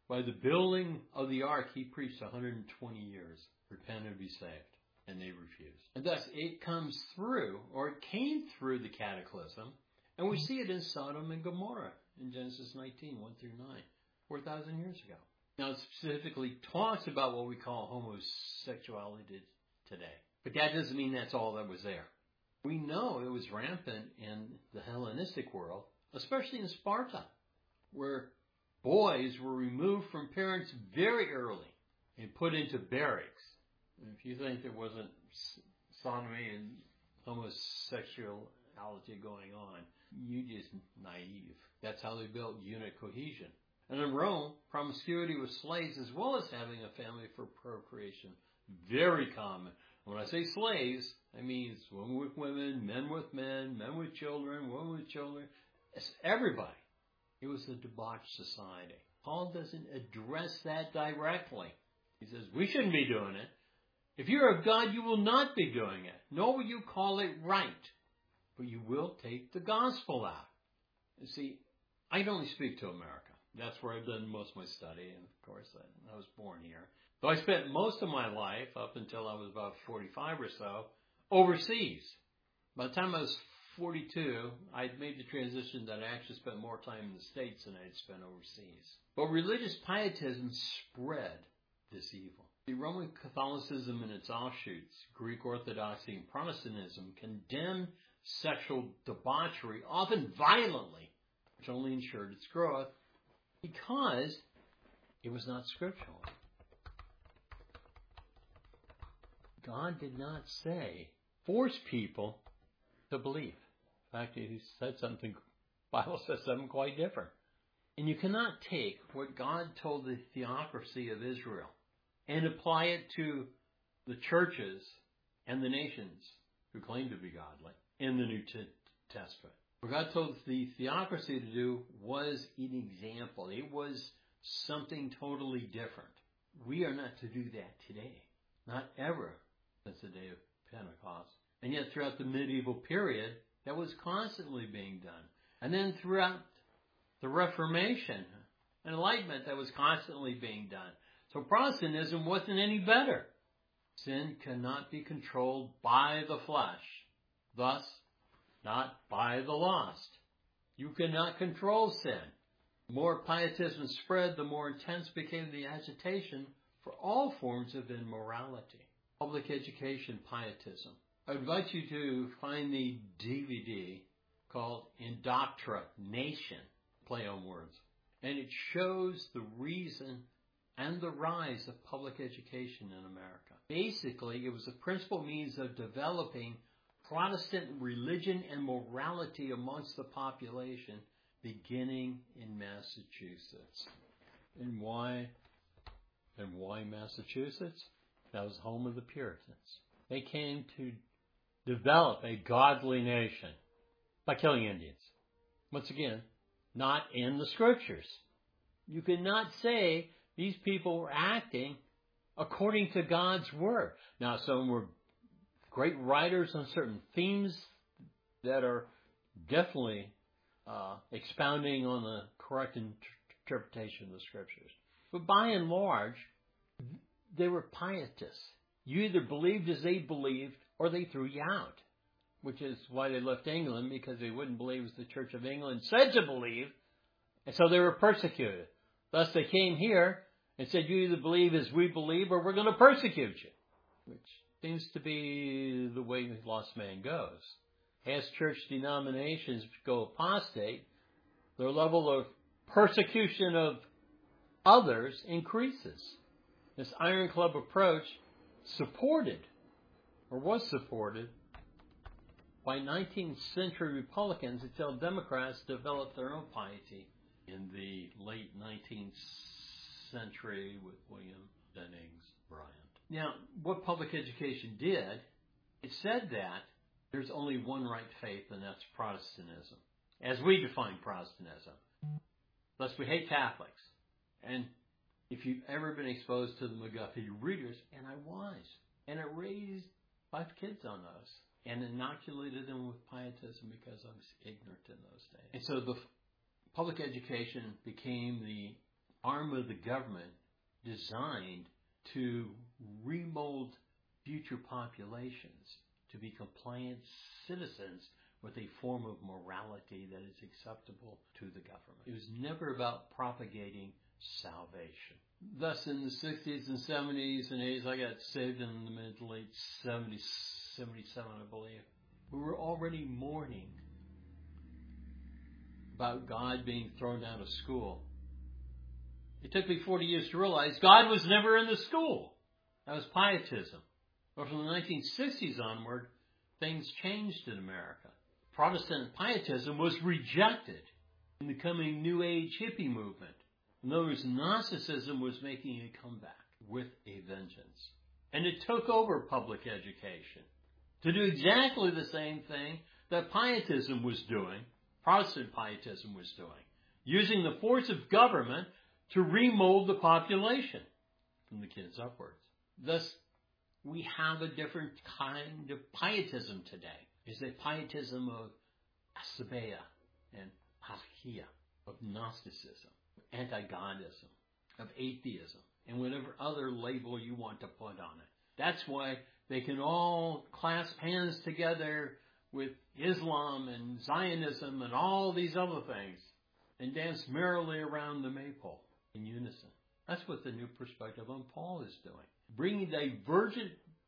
Speaker 1: By the building of the ark, he preached one hundred twenty years. Repent and be saved. And they refused. And thus it comes through, or it came through the cataclysm, and we see it in Sodom and Gomorrah in Genesis nineteen, one through nine, four thousand years ago. Now it specifically talks about what we call homosexuality today. But that doesn't mean that's all that was there. We know it was rampant in the Hellenistic world, especially in Sparta, where boys were removed from parents very early and put into barracks. And if you think there wasn't sodomy and homosexuality going on, you're just naive. That's how they built unit cohesion. And in Rome, promiscuity with slaves as well as having a family for procreation, very common. When I say slaves, I mean women with women, men with men, men with children, women with children. It's everybody. It was a debauched society. Paul doesn't address that directly. He says, we shouldn't be doing it. If you're of God, you will not be doing it, nor will you call it right, but you will take the gospel out. You see, I can only speak to America. That's where I've done most of my study, and of course, I, I was born here. So I spent most of my life, up until I was about forty-five or so, overseas. By the time I was forty-two, I'd made the transition that I actually spent more time in the States than I'd spent overseas. But religious pietism spread this evil. The Roman Catholicism and its offshoots, Greek Orthodoxy and Protestantism, condemned sexual debauchery, often violently, which only ensured its growth because it was not scriptural. God did not say, force people to believe. In fact, he said something, the Bible says something quite different. And you cannot take what God told the theocracy of Israel and apply it to the churches and the nations who claim to be godly in the New Testament. What God told the theocracy to do was an example. It was something totally different. We are not to do that today. Not ever since the day of Pentecost. And yet throughout the medieval period, that was constantly being done. And then throughout the Reformation, Enlightenment, that was constantly being done. So Protestantism wasn't any better. Sin cannot be controlled by the flesh, thus not by the lost. You cannot control sin. The more pietism spread, the more intense became the agitation for all forms of immorality. Public education pietism. I invite you to find the D V D called Indoctrination, play on words. And it shows the reason and the rise of public education in America. Basically, it was the principal means of developing Protestant religion and morality amongst the population, beginning in Massachusetts. And why? And why Massachusetts? That was home of the Puritans. They came to develop a godly nation by killing Indians. Once again, not in the scriptures. You cannot say these people were acting according to God's word. Now, some were great writers on certain themes that are definitely uh, expounding on the correct interpretation of the scriptures. But by and large, they were pietists. You either believed as they believed or they threw you out, which is why they left England, because they wouldn't believe as the Church of England said to believe, and so they were persecuted. Thus they came here and said, you either believe as we believe or we're going to persecute you, which seems to be the way the lost man goes. As church denominations go apostate, their level of persecution of others increases. This Iron Club approach supported, or was supported, by nineteenth century Republicans until Democrats developed their own piety in the late nineteenth century with William Jennings Bryan. Now, what public education did, it said that there's only one right faith, and that's Protestantism, as we define Protestantism. Thus, we hate Catholics. And if you've ever been exposed to the McGuffey readers, and I was, and I raised five kids on those and inoculated them with pietism because I was ignorant in those days. And so the public education became the arm of the government designed to remold future populations to be compliant citizens with a form of morality that is acceptable to the government. It was never about propagating salvation. Thus, in the sixties and seventies and eighties, I got saved in the mid to late seventies, seventy-seven, I believe. We were already mourning about God being thrown out of school. It took me forty years to realize God was never in the school. That was pietism. But from the nineteen sixties onward, things changed in America. Protestant pietism was rejected in the coming New Age hippie movement. In other words, Gnosticism was making a comeback with a vengeance. And it took over public education to do exactly the same thing that pietism was doing, Protestant pietism was doing, using the force of government to remold the population from the kids upwards. Thus, we have a different kind of pietism today. It's a pietism of Sabbaia and Archaea, of Gnosticism, of anti-Godism, of atheism, and whatever other label you want to put on it. That's why they can all clasp hands together with Islam and Zionism and all these other things and dance merrily around the maypole in unison. That's what the New Perspective on Paul is doing. Bringing divergent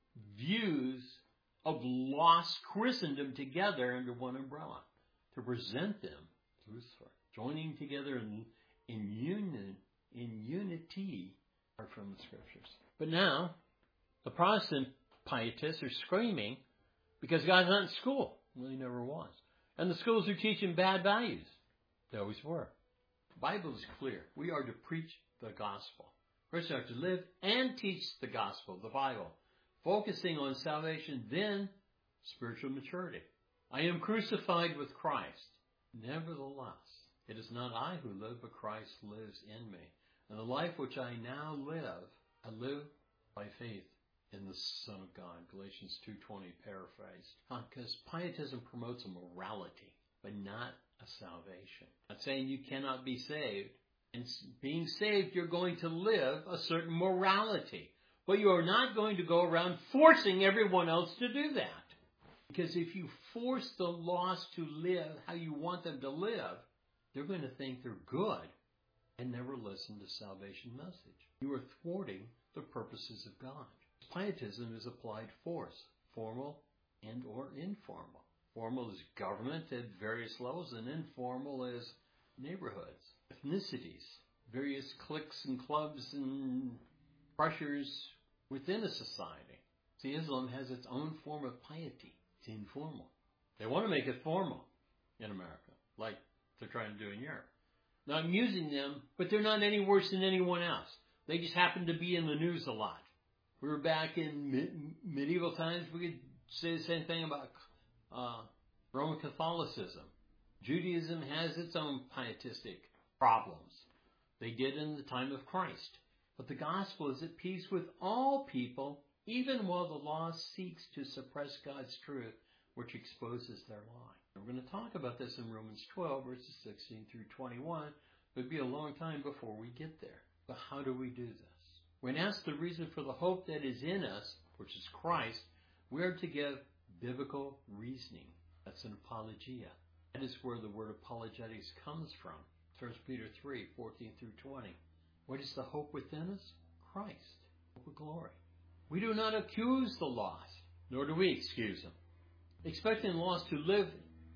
Speaker 1: views of lost Christendom together under one umbrella to present them to Lucifer. Joining together in, in union, in unity are from the Scriptures. But now, the Protestant pietists are screaming because God's not in school. Well, he never was. And the schools are teaching bad values. They always were. The Bible is clear. We are to preach the gospel. Christians are to live and teach the gospel, the Bible, focusing on salvation, then spiritual maturity. I am crucified with Christ. Nevertheless, it is not I who live, but Christ lives in me. And the life which I now live, I live by faith in the Son of God. Galatians two twenty paraphrased. Because pietism promotes a morality, but not a salvation. I'm not saying you cannot be saved. And being saved, you're going to live a certain morality. But you are not going to go around forcing everyone else to do that. Because if you force the lost to live how you want them to live, they're going to think they're good and never listen to salvation message. You are thwarting the purposes of God. Pietism is applied force, formal and or informal. Formal is government at various levels, and informal is neighborhoods, ethnicities, various cliques and clubs and pressures within a society. See, Islam has its own form of piety. It's informal. They want to make it formal in America, like they're trying to do in Europe. Now, I'm using them, but they're not any worse than anyone else. They just happen to be in the news a lot. We were back in mid- medieval times. We could say the same thing about uh, Roman Catholicism. Judaism has its own pietistic problems. They did in the time of Christ. But the gospel is at peace with all people, even while the law seeks to suppress God's truth, which exposes their lie. We're going to talk about this in Romans twelve, verses sixteen through twenty-one. It would be a long time before we get there. But how do we do this? When asked the reason for the hope that is in us, which is Christ, we are to give biblical reasoning. That's an apologia. That is where the word apologetics comes from. First Peter three, fourteen through twenty. What is the hope within us? Christ, hope of glory. We do not accuse the lost, nor do we excuse them. Expecting the lost to live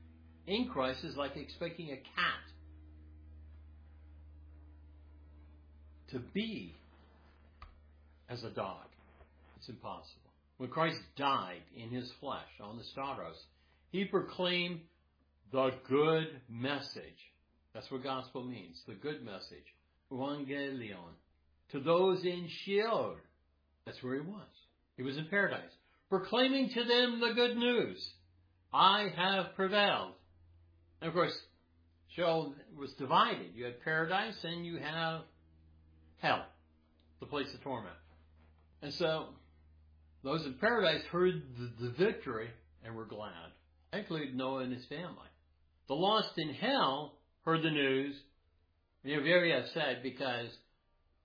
Speaker 1: in Christ is like expecting a cat to be as a dog. It's impossible. When Christ died in his flesh on the stauros, he proclaimed the good message. That's what gospel means, the good message. Evangelion. To those in Sheol. That's where he was. He was in paradise. Proclaiming to them the good news. I have prevailed. And of course, Sheol was divided. You had paradise and you have hell, the place of torment. And so, those in paradise heard the, the victory and were glad. That included Noah and his family. The lost in hell heard the news. They were very upset because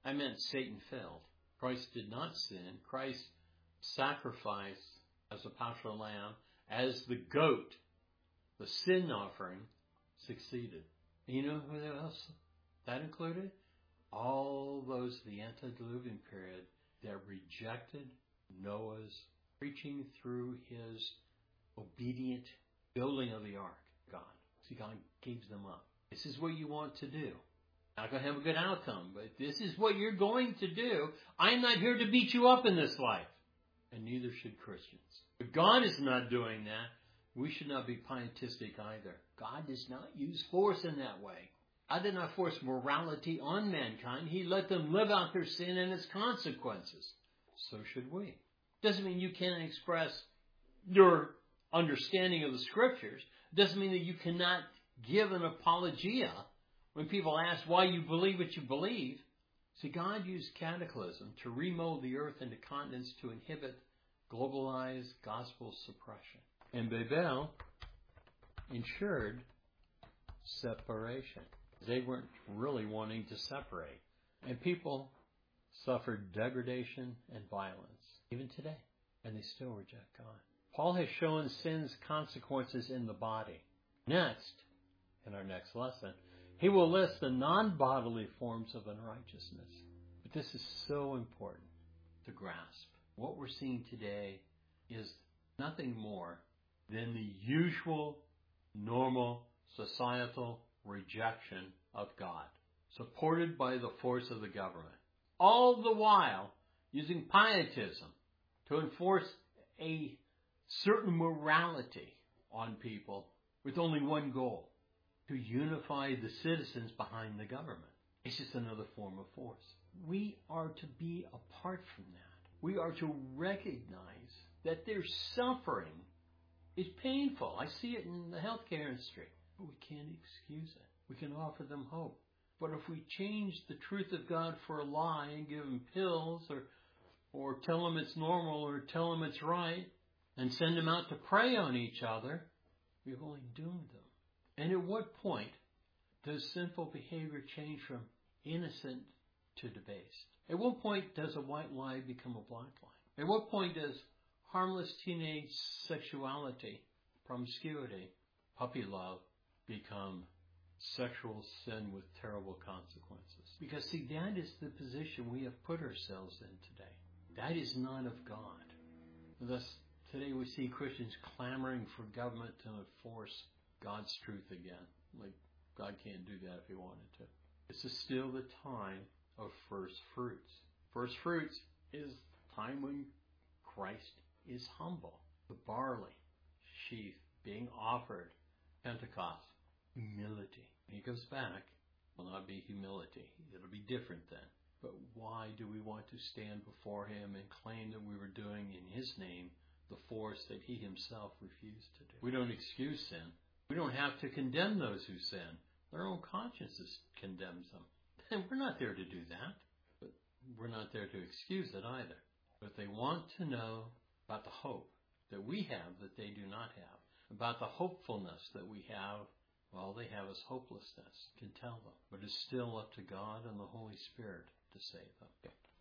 Speaker 1: I meant Satan failed. Christ did not sin. Christ sacrificed as a Passover lamb, as the goat, the sin offering, succeeded. And you know who else that included? All those of the antediluvian period that rejected Noah's preaching through his obedient building of the ark. God. See, God gave them up. This is what you want to do. Not going to have a good outcome, but this is what you're going to do. I'm not here to beat you up in this life. And neither should Christians. But God is not doing that. We should not be pietistic either. God does not use force in that way. God did not force morality on mankind. He let them live out their sin and its consequences. So should we. Doesn't mean you can't express your understanding of the Scriptures. Doesn't mean that you cannot give an apologia when people ask why you believe what you believe. See, God used cataclysm to remold the earth into continents to inhibit globalized gospel suppression. And Babel ensured separation. They weren't really wanting to separate. And people suffered degradation and violence, even today. And they still reject God. Paul has shown sin's consequences in the body. Next, in our next lesson, he will list the non-bodily forms of unrighteousness. But this is so important to grasp. What we're seeing today is nothing more than the usual, normal, societal rejection of God, supported by the force of the government. All the while using pietism to enforce a certain morality on people with only one goal: to unify the citizens behind the government. It's just another form of force. We are to be apart from that. We are to recognize that their suffering is painful. I see it in the healthcare industry. But we can't excuse it. We can offer them hope. But if we change the truth of God for a lie and give them pills or, or tell them it's normal or tell them it's right and send them out to prey on each other, we've only doomed them. And at what point does sinful behavior change from innocent to debased? At what point does a white lie become a black lie? At what point does harmless teenage sexuality, promiscuity, puppy love become sexual sin with terrible consequences? Because, see, that is the position we have put ourselves in today. That is not of God. Thus, today we see Christians clamoring for government to enforce God's truth again. Like, God can't do that if he wanted to. This is still the time of first fruits. First fruits is the time when Christ is humble. The barley sheaf being offered, Pentecost, humility. When he comes back, it will not be humility. It'll be different then. But why do we want to stand before him and claim that we were doing in his name the force that he himself refused to do? We don't excuse sin. We don't have to condemn those who sin. Their own consciences condemns them. And we're not there to do that. But we're not there to excuse it either. But they want to know about the hope that we have that they do not have. About the hopefulness that we have. All they have is hopelessness. You can tell them. But it's still up to God and the Holy Spirit to save them. Okay.